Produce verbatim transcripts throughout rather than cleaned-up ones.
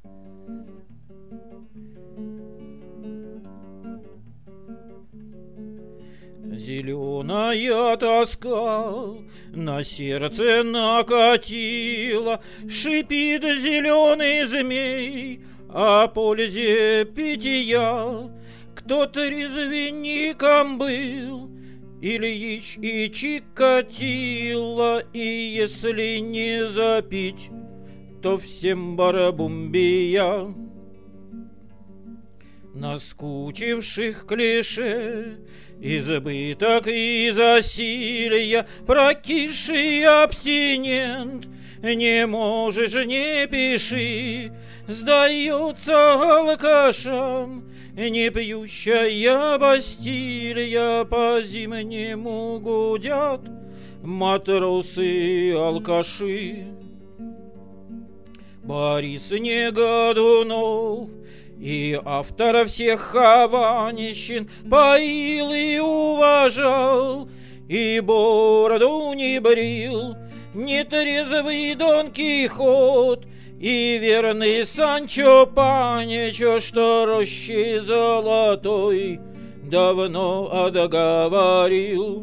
Зеленая тоска на сердце накатила, шипит зеленый змей о пользе питья. Кто-то резвенником был, Ильич и Чикатило, и если не запить, то всем барабумбия. Наскучивших клише, избыток и засилья, прокисший абстинент, не можешь, не пиши, сдается алкашам не пьющая Бастилия. По-зимнему гудят матросы-алкаши. Борис Негодунов и автор всех хованщин поил и уважал, и бороду не брил нетрезвый Дон Кихот, и верный Санчо Панчо, что рощи золотой давно отговорил.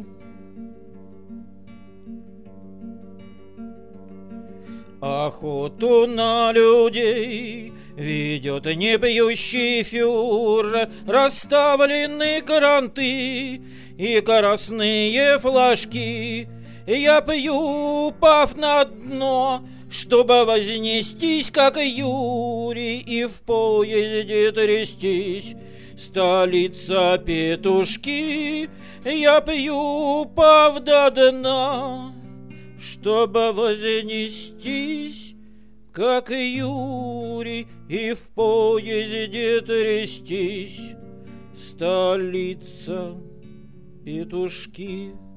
Охоту на людей ведет непьющий фюрер, расставлены кранты и красные флажки. Я пью, упав на дно, чтобы вознестись, как Юрий, и в поезде трястись. Столица петушки, я пью, упав до дна, чтобы вознестись, как Юрий, и в поезде трястись. Столица петушки.